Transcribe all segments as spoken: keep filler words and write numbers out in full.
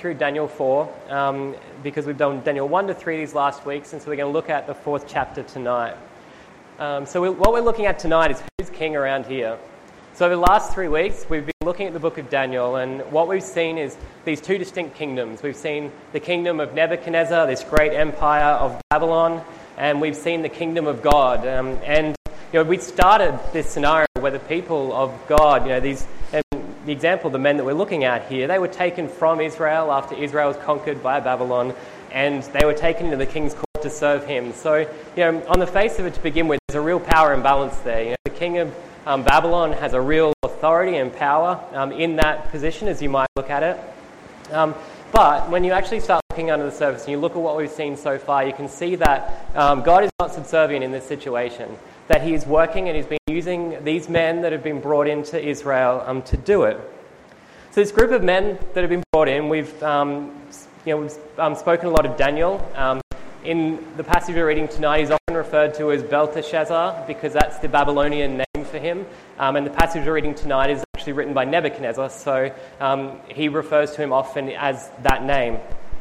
through Daniel four um, because we've done Daniel one to three these last weeks, and so we're going to look at the fourth chapter tonight. Um, so we, what we're looking at tonight is who's king around here. So over the last three weeks, we've been looking at the book of Daniel, and what we've seen is these two distinct kingdoms. We've seen the kingdom of Nebuchadnezzar, this great empire of Babylon, and we've seen the kingdom of God. Um, and you know, we started this scenario where the people of God, you know, these, and the example of the men that we're looking at here, they were taken from Israel after Israel was conquered by Babylon, and they were taken into the king's court to serve him. So, you know, on the face of it to begin with, there's a real power imbalance there. You know, the king of um, Babylon has a real authority and power um, in that position, as you might look at it. Um, but when you actually start looking under the surface and you look at what we've seen so far, you can see that um, God is not subservient in this situation, that he is working and he's been using these men that have been brought into Israel um, to do it. So this group of men that have been brought in, we've um, you know we've um, spoken a lot of Daniel. Um, in the passage we're reading tonight, he's often referred to as Belteshazzar because that's the Babylonian name for him. Um, and the passage we're reading tonight is actually written by Nebuchadnezzar, so um, he refers to him often as that name.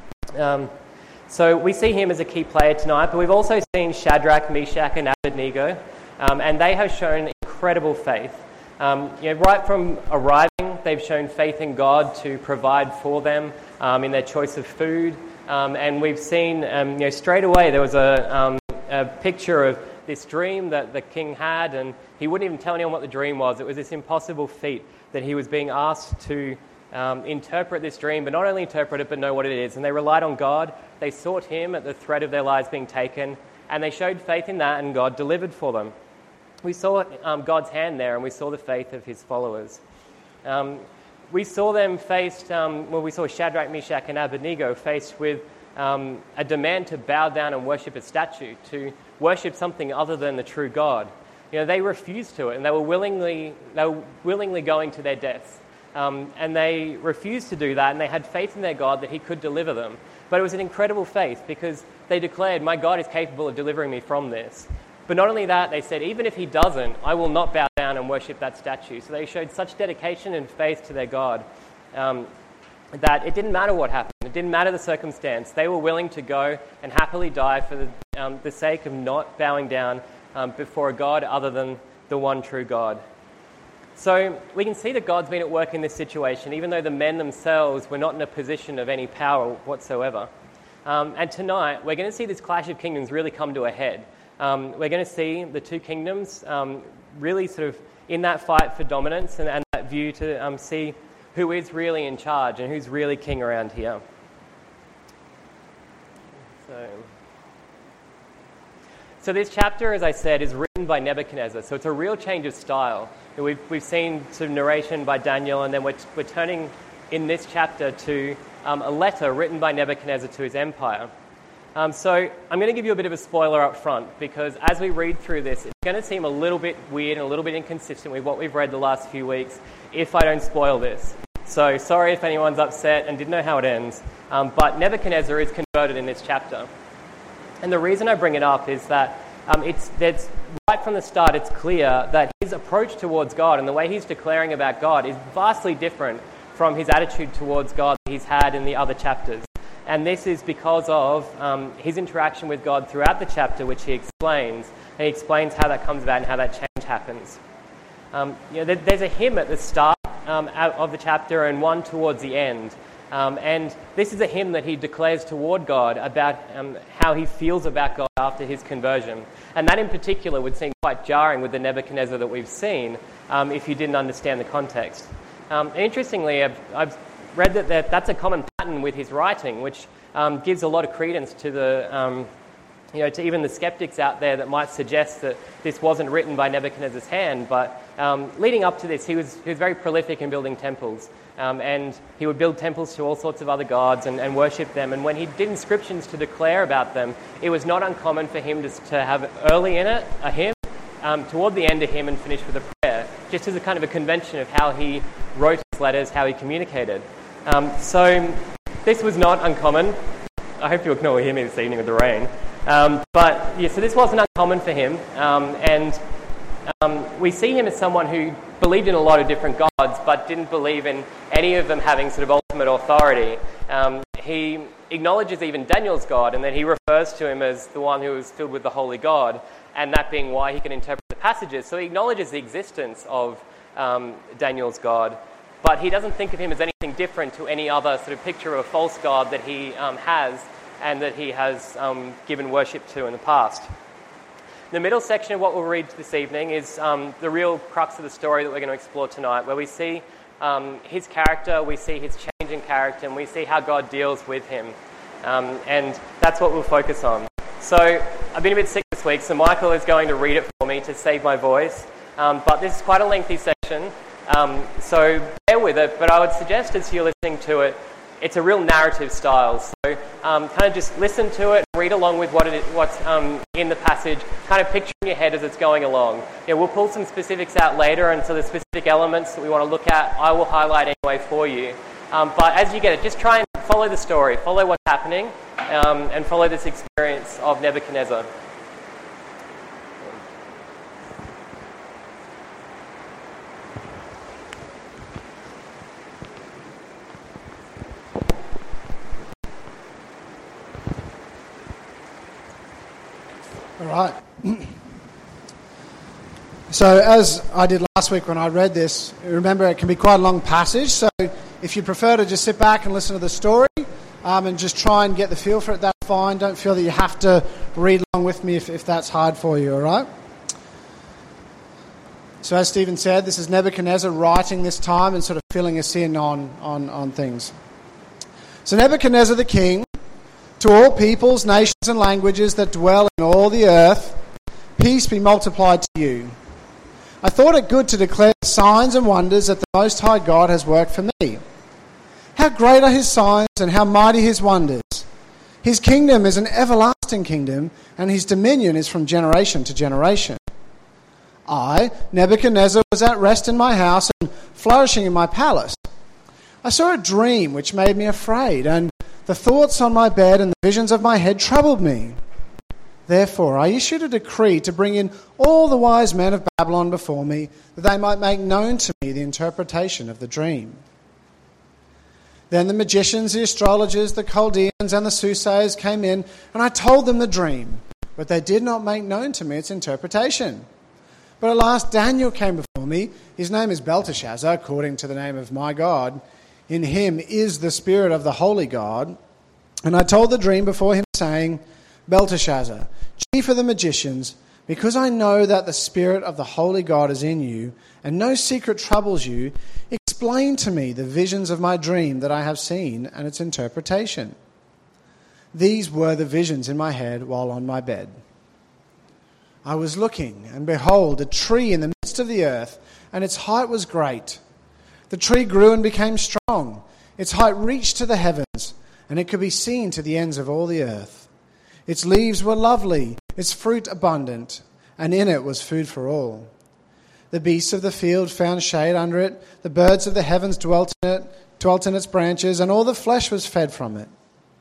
Um, so we see him as a key player tonight, but we've also seen Shadrach, Meshach, and Abednego, um, and they have shown incredible faith. Um, you know, right from arriving, they've shown faith in God to provide for them um, in their choice of food. Um, and we've seen, um, you know, straight away there was a, um, a picture of this dream that the king had, and he wouldn't even tell anyone what the dream was. It was this impossible feat that he was being asked to um, interpret this dream, but not only interpret it, but know what it is. And they relied on God. They sought him at the threat of their lives being taken, and they showed faith in that, and God delivered for them. We saw um, God's hand there, and we saw the faith of his followers. Um, we saw them faced, um, well, we saw Shadrach, Meshach, and Abednego faced with um, a demand to bow down and worship a statue, to worship something other than the true God. You know, they refused to it, and they were willingly, they were willingly going to their deaths. Um, and they refused to do that, and they had faith in their God that he could deliver them. But it was an incredible faith because they declared, my God is capable of delivering me from this. But not only that, they said, even if he doesn't, I will not bow down and worship that statue. So they showed such dedication and faith to their God um, that it didn't matter what happened. It didn't matter the circumstance. They were willing to go and happily die for the, um, the sake of not bowing down um, before a God other than the one true God. So we can see that God's been at work in this situation, even though the men themselves were not in a position of any power whatsoever. Um, and tonight, we're going to see this clash of kingdoms really come to a head. Um, we're going to see the two kingdoms um, really sort of in that fight for dominance and, and that view to um, see who is really in charge and who's really king around here. So, so this chapter, as I said, is written by Nebuchadnezzar. So it's a real change of style. We've, we've seen sort of narration by Daniel, and then we're, we're turning in this chapter to um, a letter written by Nebuchadnezzar to his empire. Um, so I'm going to give you a bit of a spoiler up front because as we read through this, it's going to seem a little bit weird and a little bit inconsistent with what we've read the last few weeks if I don't spoil this. So sorry if anyone's upset and didn't know how it ends, um, but Nebuchadnezzar is converted in this chapter. And the reason I bring it up is that um, it's, it's right from the start, it's clear that his approach towards God and the way he's declaring about God is vastly different from his attitude towards God that he's had in the other chapters. And this is because of um, his interaction with God throughout the chapter, which he explains. And he explains how that comes about and how that change happens. Um, you know, there, there's a hymn at the start um, of the chapter and one towards the end. Um, and this is a hymn that he declares toward God about um, how he feels about God after his conversion. And that in particular would seem quite jarring with the Nebuchadnezzar that we've seen um, if you didn't understand the context. Um, and interestingly, I've, I've read that, that that's a common pattern with his writing, which um, gives a lot of credence to the, um, you know, to even the skeptics out there that might suggest that this wasn't written by Nebuchadnezzar's hand. But um, leading up to this, he was he was very prolific in building temples, um, and he would build temples to all sorts of other gods and, and worship them. And when he did inscriptions to declare about them, it was not uncommon for him to, to have early in it a hymn, um, toward the end a hymn, and finish with a prayer, just as a kind of a convention of how he wrote his letters, how he communicated. Um, so this was not uncommon. I hope you can all hear me this evening with the rain. Um, but yeah, so this wasn't uncommon for him. Um, and um, we see him as someone who believed in a lot of different gods, but didn't believe in any of them having sort of ultimate authority. um, he acknowledges even Daniel's God, and then he refers to him as the one who is filled with the Holy God, and that being why he can interpret the passages. So he acknowledges the existence of um, Daniel's God, but he doesn't think of him as anything different to any other sort of picture of a false god that he um, has and that he has um, given worship to in the past. The middle section of what we'll read this evening is um, the real crux of the story that we're going to explore tonight, where we see um, his character, we see his change in character, and we see how God deals with him. Um, and that's what we'll focus on. So I've been a bit sick this week, so Michael is going to read it for me to save my voice. Um, but this is quite a lengthy section, um, so bear with it. But I would suggest as you're listening to it, it's a real narrative style. So um, kind of just listen to it, read along with what it is, what's um, in the passage, kind of picture in your head as it's going along. Yeah, we'll pull some specifics out later, and so the specific elements that we want to look at, I will highlight anyway for you. Um, but as you get it, just try and follow the story, follow what's happening, um, and follow this experience of Nebuchadnezzar. All right. So as I did last week when I read this, remember it can be quite a long passage, so if you prefer to just sit back and listen to the story um, and just try and get the feel for it, that's fine. Don't feel that you have to read along with me if, if that's hard for you, all right? So as Stephen said, this is Nebuchadnezzar writing this time and sort of filling us in on, on, on things. So Nebuchadnezzar the king, to all peoples, nations and languages that dwell in all the earth, peace be multiplied to you. I thought it good to declare the signs and wonders that the Most High God has worked for me. How great are his signs and how mighty his wonders. His kingdom is an everlasting kingdom, and his dominion is from generation to generation. I, Nebuchadnezzar, was at rest in my house and flourishing in my palace. I saw a dream which made me afraid, and the thoughts on my bed and the visions of my head troubled me. Therefore, I issued a decree to bring in all the wise men of Babylon before me, that they might make known to me the interpretation of the dream. Then the magicians, the astrologers, the Chaldeans, and the soothsayers came in, and I told them the dream, but they did not make known to me its interpretation. But at last Daniel came before me. His name is Belteshazzar, according to the name of my God. In him is the spirit of the holy God. And I told the dream before him, saying, Belteshazzar, chief of the magicians, because I know that the spirit of the holy God is in you, and no secret troubles you, explain to me the visions of my dream that I have seen and its interpretation. These were the visions in my head while on my bed. I was looking, and behold, a tree in the midst of the earth, and its height was great. The tree grew and became strong. Its height reached to the heavens, and it could be seen to the ends of all the earth. Its leaves were lovely, its fruit abundant, and in it was food for all. The beasts of the field found shade under it, the birds of the heavens dwelt in it, dwelt in its branches, and all the flesh was fed from it.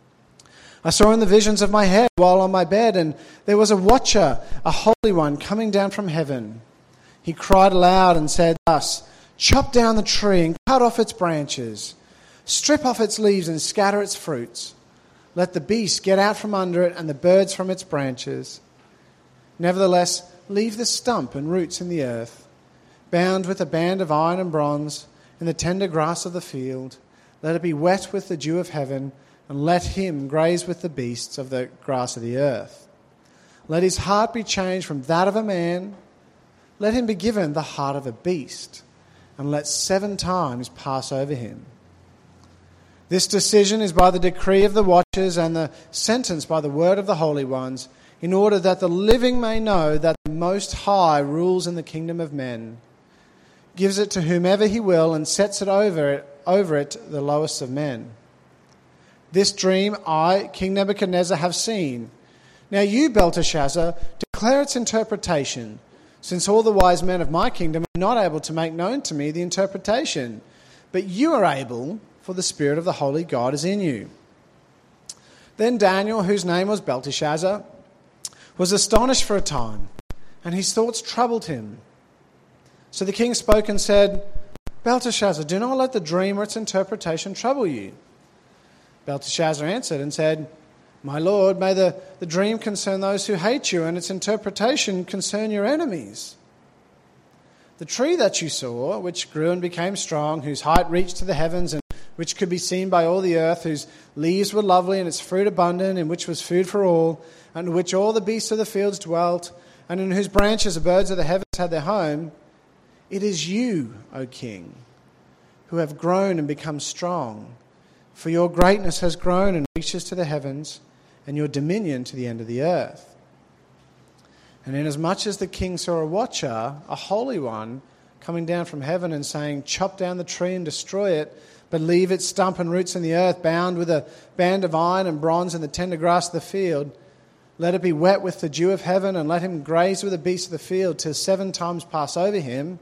I saw in the visions of my head while on my bed, and there was a watcher, a holy one, coming down from heaven. He cried aloud and said thus, Chop down the tree and cut off its branches. Strip off its leaves and scatter its fruits. Let the beasts get out from under it and the birds from its branches. Nevertheless, leave the stump and roots in the earth, bound with a band of iron and bronze, in the tender grass of the field. Let it be wet with the dew of heaven, and let him graze with the beasts of the grass of the earth. Let his heart be changed from that of a man. Let him be given the heart of a beast, and let seven times pass over him. This decision is by the decree of the watchers and the sentence by the word of the holy ones, in order that the living may know that the Most High rules in the kingdom of men, gives it to whomever he will, and sets it over it, over it the lowest of men. This dream I, King Nebuchadnezzar, have seen. Now you, Belteshazzar, declare its interpretation, since all the wise men of my kingdom are not able to make known to me the interpretation. But you are able, for the spirit of the holy God is in you. Then Daniel, whose name was Belteshazzar, was astonished for a time, and his thoughts troubled him. So the king spoke and said, Belteshazzar, do not let the dream or its interpretation trouble you. Belteshazzar answered and said, "My lord, may the, the dream concern those who hate you and its interpretation concern your enemies. The tree that you saw, which grew and became strong, whose height reached to the heavens and which could be seen by all the earth, whose leaves were lovely and its fruit abundant, in which was food for all, and in which all the beasts of the fields dwelt, and in whose branches the birds of the heavens had their home, it is you, O king, who have grown and become strong. For your greatness has grown and reaches to the heavens, and your dominion to the end of the earth." And inasmuch as the king saw a watcher, a holy one, coming down from heaven and saying, "Chop down the tree and destroy it, but leave its stump and roots in the earth, bound with a band of iron and bronze in the tender grass of the field. Let it be wet with the dew of heaven, and let him graze with the beasts of the field till seven times pass over him.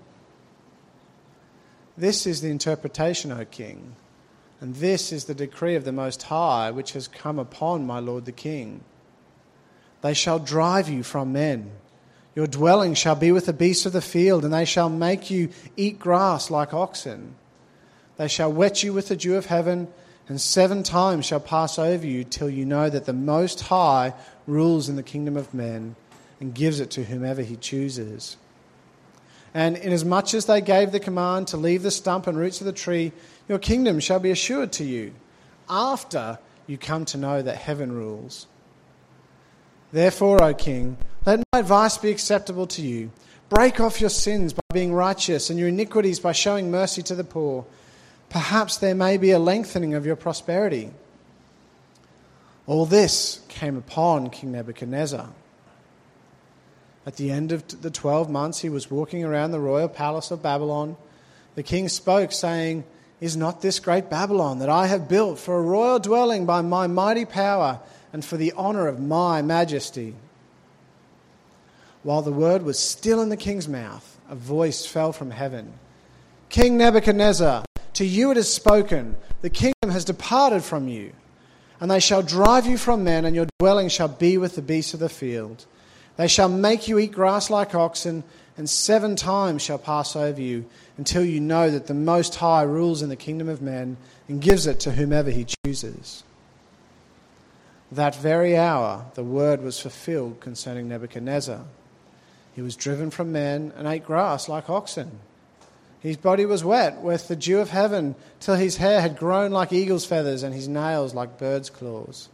This is the interpretation, O king, and this is the decree of the Most High, which has come upon my lord the king. They shall drive you from men. Your dwelling shall be with the beasts of the field, and they shall make you eat grass like oxen. They shall wet you with the dew of heaven, and seven times shall pass over you till you know that the Most High rules in the kingdom of men and gives it to whomever he chooses. And inasmuch as they gave the command to leave the stump and roots of the tree, your kingdom shall be assured to you, after you come to know that heaven rules. Therefore, O king, let my advice be acceptable to you. Break off your sins by being righteous, and your iniquities by showing mercy to the poor. Perhaps there may be a lengthening of your prosperity." All this came upon King Nebuchadnezzar. At the end of the twelve months he was walking around the royal palace of Babylon. The king spoke, saying, "Is not this great Babylon that I have built for a royal dwelling by my mighty power and for the honour of my majesty?" While the word was still in the king's mouth, a voice fell from heaven. "King Nebuchadnezzar, to you it is spoken, the kingdom has departed from you, and they shall drive you from men, and your dwelling shall be with the beasts of the field. They shall make you eat grass like oxen, and seven times shall pass over you, until you know that the Most High rules in the kingdom of men and gives it to whomever he chooses." That very hour the word was fulfilled concerning Nebuchadnezzar. He was driven from men and ate grass like oxen. His body was wet with the dew of heaven, till his hair had grown like eagle's feathers and his nails like bird's claws.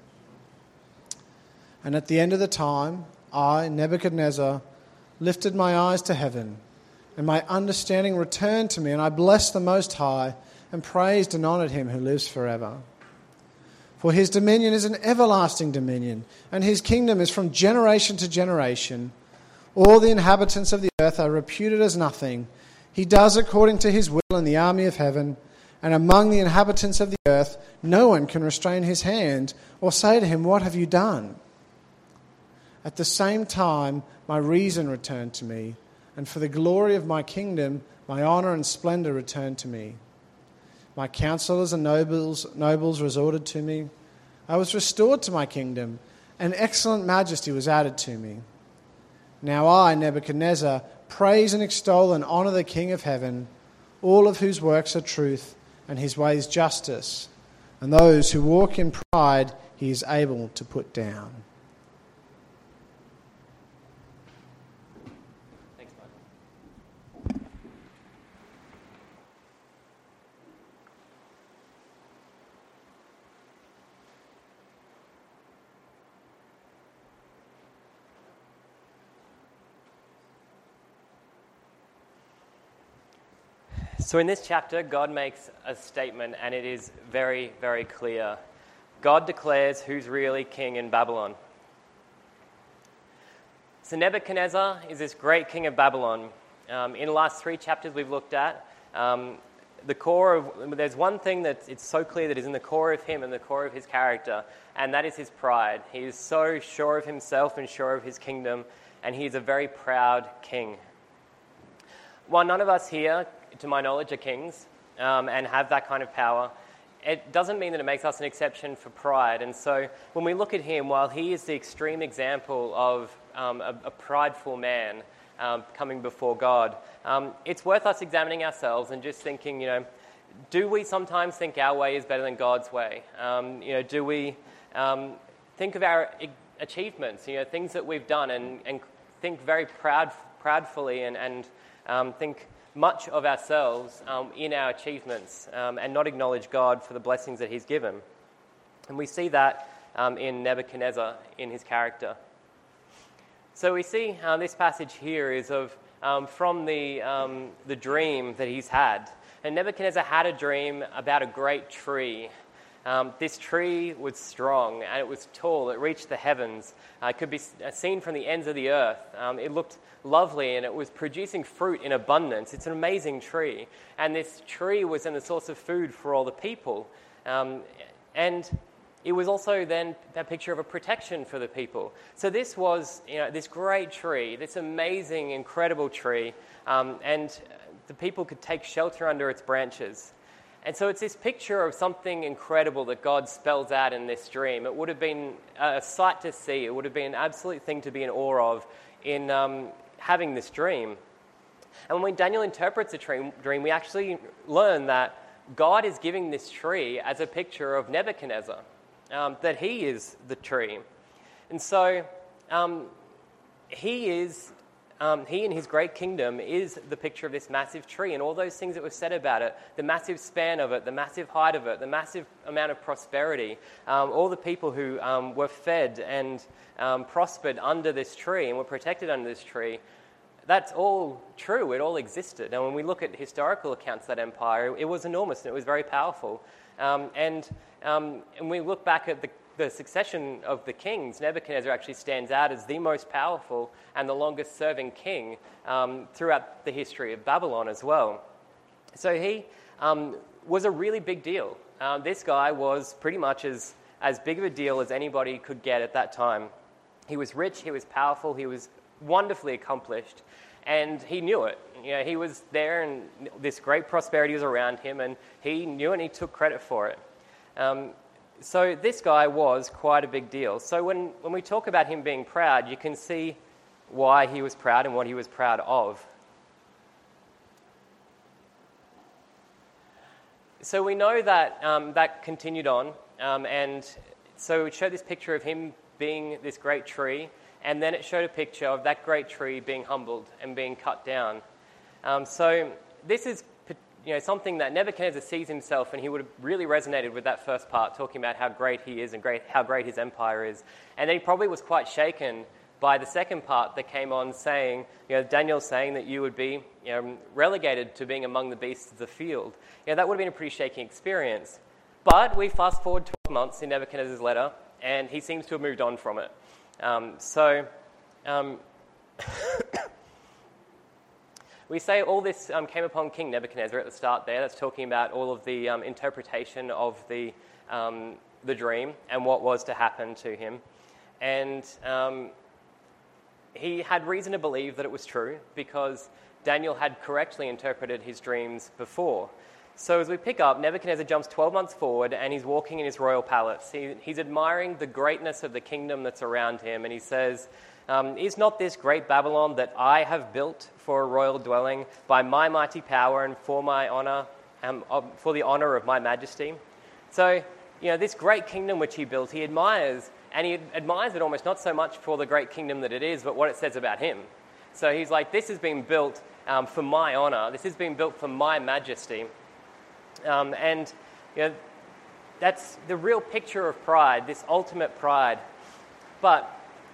And at the end of the time, I, Nebuchadnezzar, lifted my eyes to heaven, and my understanding returned to me, and I blessed the Most High, and praised and honoured him who lives forever. For his dominion is an everlasting dominion, and his kingdom is from generation to generation. All the inhabitants of the earth are reputed as nothing. He does according to his will in the army of heaven, and among the inhabitants of the earth no one can restrain his hand or say to him, "What have you done?" At the same time my reason returned to me, and for the glory of my kingdom my honour and splendour returned to me. My counsellors and nobles, nobles resorted to me. I was restored to my kingdom, and excellent majesty was added to me. Now I, Nebuchadnezzar, praise and extol and honour the King of heaven, all of whose works are truth and his ways justice, and those who walk in pride he is able to put down. Thanks, Michael. So in this chapter, God makes a statement, and it is very, very clear. God declares who's really king in Babylon. So Nebuchadnezzar is this great king of Babylon. Um, in the last three chapters we've looked at, um, the core of, there's one thing that it's so clear that is in the core of him and the core of his character, and that is his pride. He is so sure of himself and sure of his kingdom, and he is a very proud king. While none of us here, to my knowledge, are kings um, and have that kind of power, it doesn't mean that it makes us an exception for pride. And so when we look at him, while he is the extreme example of um, a, a prideful man um, coming before God, um, it's worth us examining ourselves and just thinking, you know, do we sometimes think our way is better than God's way? Um, you know, do we um, think of our achievements, you know, things that we've done, and, and think very proud, proudfully and, and um, think much of ourselves um, in our achievements um, and not acknowledge God for the blessings that he's given? And we see that um, in Nebuchadnezzar, in his character. So we see uh, this passage here is of um, from the um, the dream that he's had. And Nebuchadnezzar had a dream about a great tree. Um, this tree was strong and it was tall. It reached the heavens. Uh, it could be seen from the ends of the earth. Um, it looked lovely and it was producing fruit in abundance. It's an amazing tree. And this tree was then the source of food for all the people. Um, and it was also then a picture of a protection for the people. So this was, you know, this great tree, this amazing, incredible tree, um, and the people could take shelter under its branches. And so it's this picture of something incredible that God spells out in this dream. It would have been a sight to see. It would have been an absolute thing to be in awe of in um, having this dream. And when Daniel interprets the dream, dream, we actually learn that God is giving this tree as a picture of Nebuchadnezzar. Um, that he is the tree. And so um, he is, um, he and his great kingdom is the picture of this massive tree, and all those things that were said about it, the massive span of it, the massive height of it, the massive amount of prosperity, um, all the people who um, were fed and um, prospered under this tree and were protected under this tree, that's all true. It all existed. And when we look at historical accounts of that empire, it was enormous and it was very powerful. Um, and, um, and we look back at the, the succession of the kings, Nebuchadnezzar actually stands out as the most powerful and the longest serving king um, throughout the history of Babylon as well. So he um, was a really big deal. Uh, this guy was pretty much as, as big of a deal as anybody could get at that time. He was rich, he was powerful, he was wonderfully accomplished, and he knew it. You know, he was there and this great prosperity was around him, and he knew and he took credit for it. Um, so this guy was quite a big deal. So when, when we talk about him being proud, you can see why he was proud and what he was proud of. So we know that um, that continued on, um, and so it showed this picture of him being this great tree, and then it showed a picture of that great tree being humbled and being cut down. Um, so this is, you know, something that Nebuchadnezzar sees himself, and he would have really resonated with that first part, talking about how great he is and great how great his empire is. And then he probably was quite shaken by the second part that came on, saying, you know, Daniel saying that you would be, you know, relegated to being among the beasts of the field. You know, that would have been a pretty shaking experience. But we fast forward twelve months in Nebuchadnezzar's letter, and he seems to have moved on from it. Um, so um, we say all this um, came upon King Nebuchadnezzar at the start there. That's talking about all of the um, interpretation of the um, the dream and what was to happen to him. And um, he had reason to believe that it was true because Daniel had correctly interpreted his dreams before. So as we pick up, Nebuchadnezzar jumps twelve months forward and he's walking in his royal palace. He, he's admiring the greatness of the kingdom that's around him, and he says, um, is not this great Babylon that I have built for a royal dwelling by my mighty power and for my honor, um, for the honor of my majesty? So, you know, this great kingdom which he built, he admires, and he admires it almost not so much for the great kingdom that it is, but what it says about him. So he's like, this has been built um, for my honor. This has been built for my majesty. Um, and you know, that's the real picture of pride, this ultimate pride. But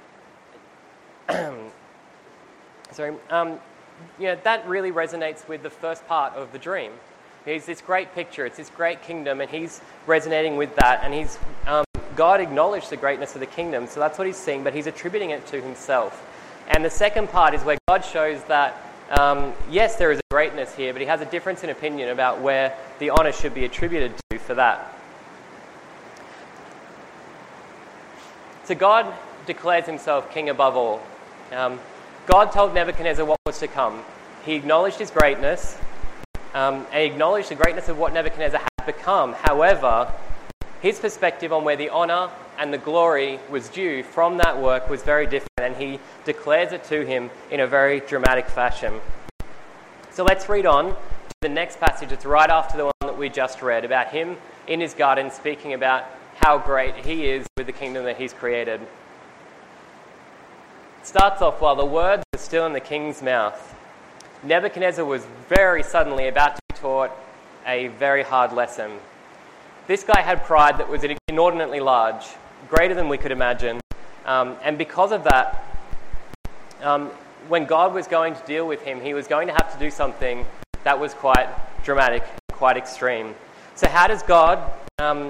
sorry, um, you know, that really resonates with the first part of the dream. He's this great picture, it's this great kingdom, and he's resonating with that. And he's um, God acknowledged the greatness of the kingdom, so that's what he's seeing, but he's attributing it to himself. And the second part is where God shows that Um, yes, there is a greatness here, but he has a difference in opinion about where the honour should be attributed to for that. So God declares himself king above all. Um, God told Nebuchadnezzar what was to come. He acknowledged his greatness, um, and he acknowledged the greatness of what Nebuchadnezzar had become. However, his perspective on where the honour and the glory was due from that work was very different, and he declares it to him in a very dramatic fashion. So let's read on to the next passage. It's right after the one that that we just read about him in his garden speaking about how great he is with the kingdom that he's created. It starts off while the words were still in the king's mouth. Nebuchadnezzar was very suddenly about to be taught a very hard lesson. This guy had pride that was inordinately large, greater than we could imagine. Um, and because of that, um, when God was going to deal with him, he was going to have to do something that was quite dramatic, quite extreme. So how does God um,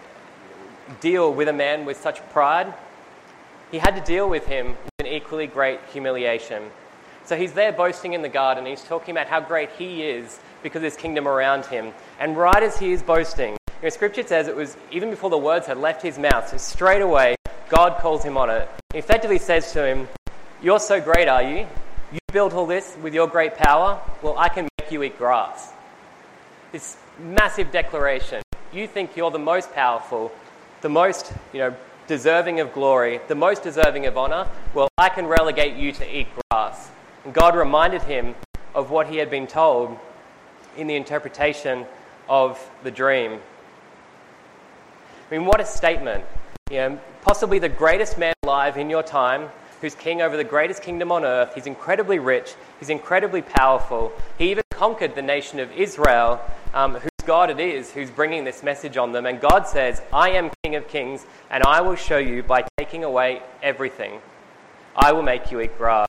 deal with a man with such pride? He had to deal with him with an equally great humiliation. So he's there boasting in the garden. He's talking about how great he is because of his kingdom around him. And right as he is boasting, you know, Scripture says it was even before the words had left his mouth, so straight away God calls him on it. He effectively says to him, "You're so great, are you? You built all this with your great power? Well, I can make you eat grass." This massive declaration. You think you're the most powerful, the most, you know, deserving of glory, the most deserving of honor? Well, I can relegate you to eat grass. And God reminded him of what he had been told in the interpretation of the dream. I mean, what a statement. You know, possibly the greatest man alive in your time, who's king over the greatest kingdom on earth. He's incredibly rich. He's incredibly powerful. He even conquered the nation of Israel, um, whose God it is who's bringing this message on them. And God says, "I am King of Kings, and I will show you by taking away everything. I will make you eat grass."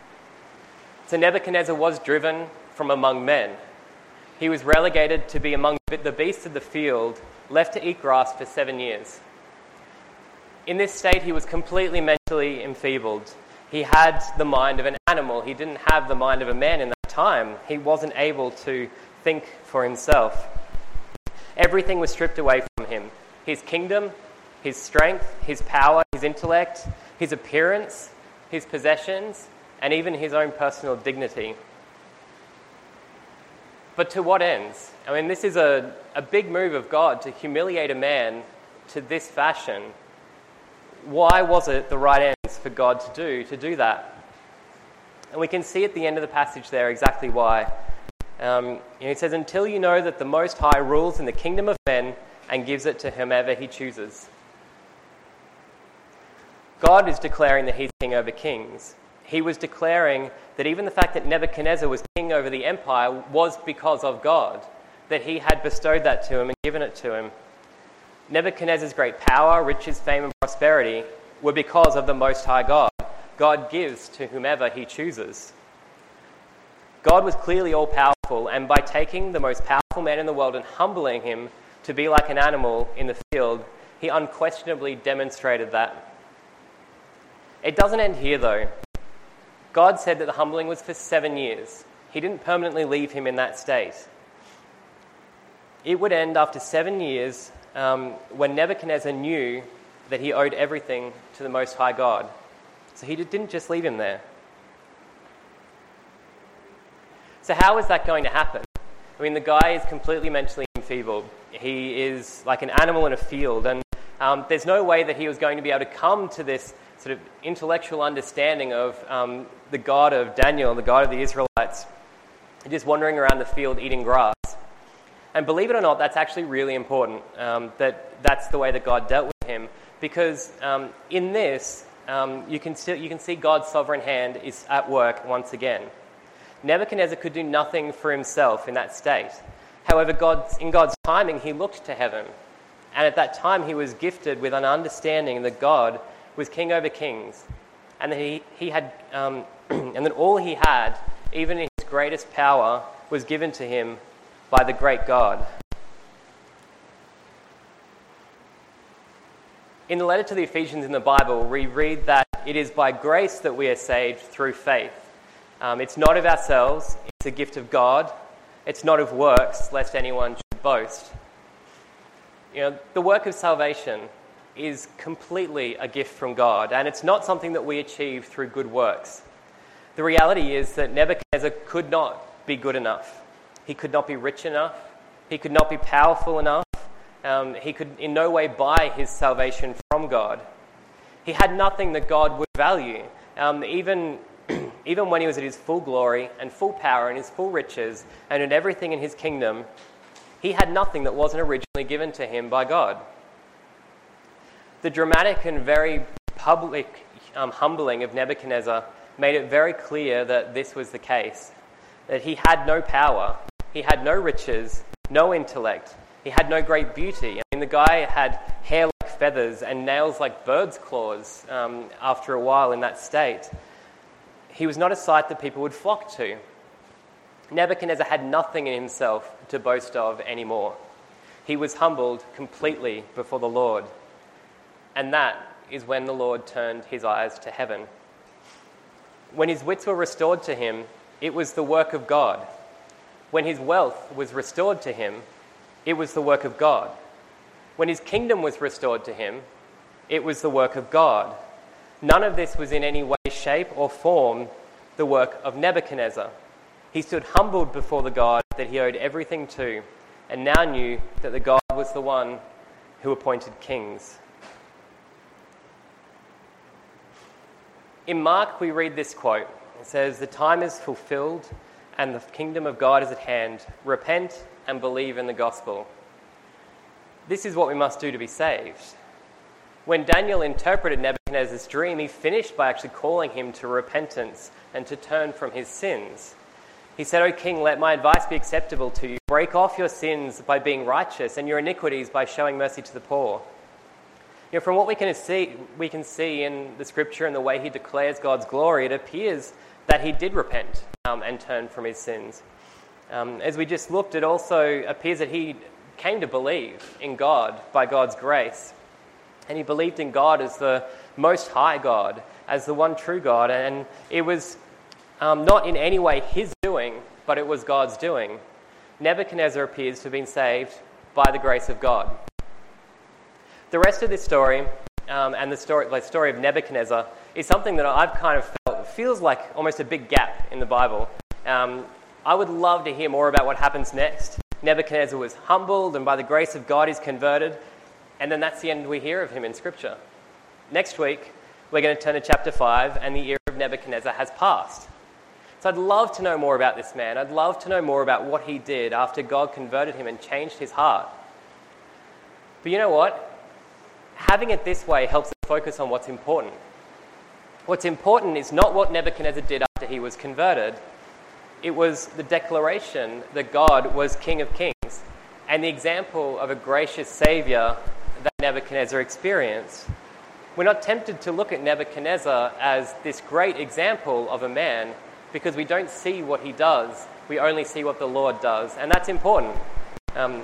So Nebuchadnezzar was driven from among men. He was relegated to be among the beasts of the field, left to eat grass for seven years. In this state, he was completely mentally enfeebled. He had the mind of an animal. He didn't have the mind of a man in that time. He wasn't able to think for himself. Everything was stripped away from him. His kingdom, his strength, his power, his intellect, his appearance, his possessions, and even his own personal dignity. But to what ends? I mean, this is a, a big move of God to humiliate a man to this fashion. Why was it the right ends for God to do, to do that? And we can see at the end of the passage there exactly why. Um, you know, it says, "Until you know that the Most High rules in the kingdom of men and gives it to whomever he chooses." God is declaring that he's king over kings. He was declaring that even the fact that Nebuchadnezzar was king over the empire was because of God, that he had bestowed that to him and given it to him. Nebuchadnezzar's great power, riches, fame, and prosperity were because of the Most High God. God gives to whomever he chooses. God was clearly all-powerful, and by taking the most powerful man in the world and humbling him to be like an animal in the field, he unquestionably demonstrated that. It doesn't end here, though. God said that the humbling was for seven years. He didn't permanently leave him in that state. It would end after seven years um, when Nebuchadnezzar knew that he owed everything to the Most High God. So he didn't just leave him there. So how is that going to happen? I mean, the guy is completely mentally enfeebled. He is like an animal in a field, and um, there's no way that he was going to be able to come to this sort of intellectual understanding of um, the God of Daniel, the God of the Israelites, just wandering around the field eating grass. And believe it or not, that's actually really important, um, that that's the way that God dealt with him, because um, in this, um, you can still, you can see God's sovereign hand is at work once again. Nebuchadnezzar could do nothing for himself in that state. However, God, in God's timing, he looked to heaven. And at that time, he was gifted with an understanding that God was king over kings. And that he, he had, um, and that all he had, even in his greatest power, was given to him by the great God. In the letter to the Ephesians in the Bible, we read that it is by grace that we are saved through faith. Um, it's not of ourselves, it's a gift of God. It's not of works, lest anyone should boast. You know, the work of salvation is completely a gift from God, and it's not something that we achieve through good works. The reality is that Nebuchadnezzar could not be good enough. He could not be rich enough. He could not be powerful enough. Um, he could in no way buy his salvation from God. He had nothing that God would value. Um, even, even when he was at his full glory and full power and his full riches and in everything in his kingdom, He had nothing that wasn't originally given to him by God. The dramatic and very public um, humbling of Nebuchadnezzar made it very clear that this was the case, that he had no power, he had no riches, no intellect, he had no great beauty. I mean, the guy had hair like feathers and nails like birds' claws um, after a while in that state. He was not a sight that people would flock to. Nebuchadnezzar had nothing in himself to boast of anymore. He was humbled completely before the Lord. And that is when the Lord turned his eyes to heaven. When his wits were restored to him, it was the work of God. When his wealth was restored to him, it was the work of God. When his kingdom was restored to him, it was the work of God. None of this was in any way, shape, or form the work of Nebuchadnezzar. He stood humbled before the God that he owed everything to, and now knew that the God was the one who appointed kings. In Mark, we read this quote. It says, "The time is fulfilled and the kingdom of God is at hand. Repent and believe in the gospel." This is what we must do to be saved. When Daniel interpreted Nebuchadnezzar's dream, he finished by actually calling him to repentance and to turn from his sins. He said, "O king, let my advice be acceptable to you. Break off your sins by being righteous and your iniquities by showing mercy to the poor." You know, from what we can see, we can see in the scripture and the way he declares God's glory, it appears that he did repent um, and turn from his sins. Um, as we just looked, it also appears that he came to believe in God by God's grace. And he believed in God as the most high God, as the one true God. And it was um, not in any way his doing, but it was God's doing. Nebuchadnezzar appears to have been saved by the grace of God. The rest of this story, um, and the story, the story of Nebuchadnezzar, is something that I've kind of felt feels like almost a big gap in the Bible. Um, I would love to hear more about what happens next. Nebuchadnezzar was humbled, and by the grace of God, he's converted. And then that's the end we hear of him in Scripture. Next week, we're going to turn to chapter five, and the era of Nebuchadnezzar has passed. So I'd love to know more about this man. I'd love to know more about what he did after God converted him and changed his heart. But you know what? Having it this way helps us focus on what's important. What's important is not what Nebuchadnezzar did after he was converted. It was the declaration that God was King of Kings and the example of a gracious Saviour that Nebuchadnezzar experienced. We're not tempted to look at Nebuchadnezzar as this great example of a man because we don't see what he does. We only see what the Lord does, and that's important. Um,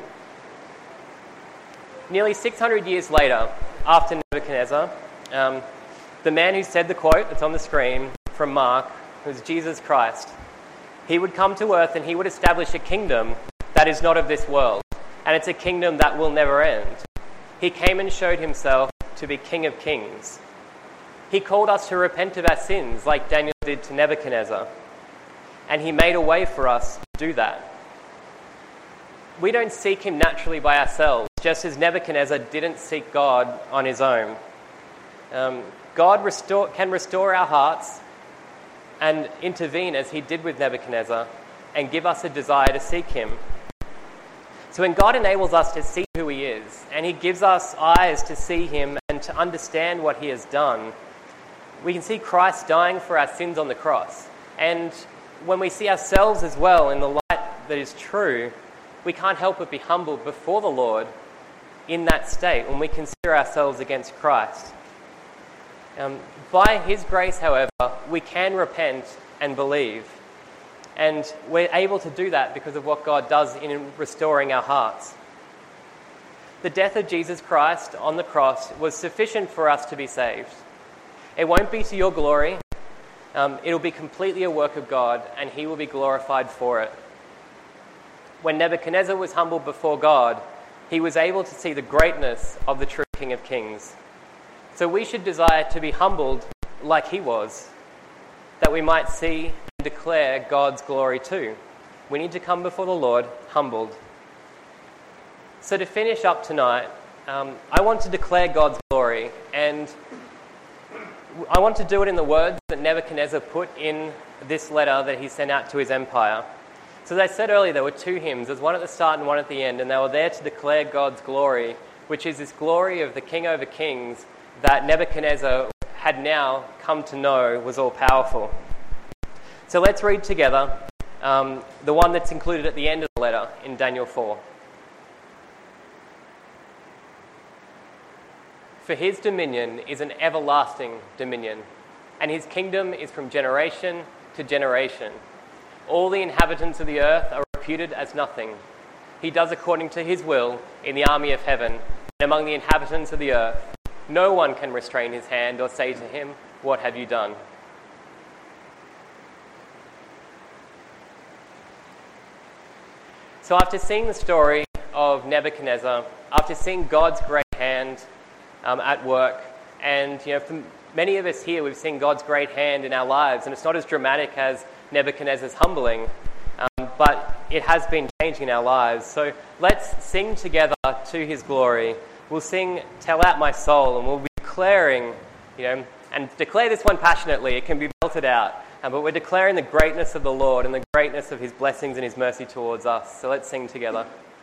nearly six hundred years later, after Nebuchadnezzar, um, the man who said the quote that's on the screen from Mark was Jesus Christ. He would come to earth and he would establish a kingdom that is not of this world, and it's a kingdom that will never end. He came and showed himself to be King of Kings. He called us to repent of our sins like Daniel did to Nebuchadnezzar, and he made a way for us to do that. We don't seek him naturally by ourselves, just as Nebuchadnezzar didn't seek God on his own. Um, God restore, can restore our hearts and intervene as he did with Nebuchadnezzar and give us a desire to seek him. So when God enables us to see who he is and he gives us eyes to see him and to understand what he has done, we can see Christ dying for our sins on the cross. And when we see ourselves as well in the light that is true, we can't help but be humbled before the Lord in that state when we consider ourselves against Christ. Um, by his grace, however, we can repent and believe. And we're able to do that because of what God does in restoring our hearts. The death of Jesus Christ on the cross was sufficient for us to be saved. It won't be to your glory. Um, it'll be completely a work of God, and he will be glorified for it. When Nebuchadnezzar was humbled before God, he was able to see the greatness of the true King of Kings. So we should desire to be humbled like he was, that we might see and declare God's glory too. We need to come before the Lord humbled. So to finish up tonight, um, I want to declare God's glory, and I want to do it in the words that Nebuchadnezzar put in this letter that he sent out to his empire. So as I said earlier, there were two hymns. There's one at the start and one at the end, and they were there to declare God's glory, which is this glory of the King over kings that Nebuchadnezzar had now come to know was all-powerful. So let's read together um, the one that's included at the end of the letter in Daniel four. For his dominion is an everlasting dominion, and his kingdom is from generation to generation. All the inhabitants of the earth are reputed as nothing. He does according to his will in the army of heaven and among the inhabitants of the earth. No one can restrain his hand or say to him, "What have you done?" So after seeing the story of Nebuchadnezzar, after seeing God's great hand um, at work, and you know, for many of us here, we've seen God's great hand in our lives, and it's not as dramatic as Nebuchadnezzar's humbling, um, but it has been changing in our lives. So let's sing together to his glory. We'll sing "Tell Out My Soul," and we'll be declaring, you know, and declare this one passionately. It can be belted out, um, but we're declaring the greatness of the Lord and the greatness of his blessings and his mercy towards us. So let's sing together.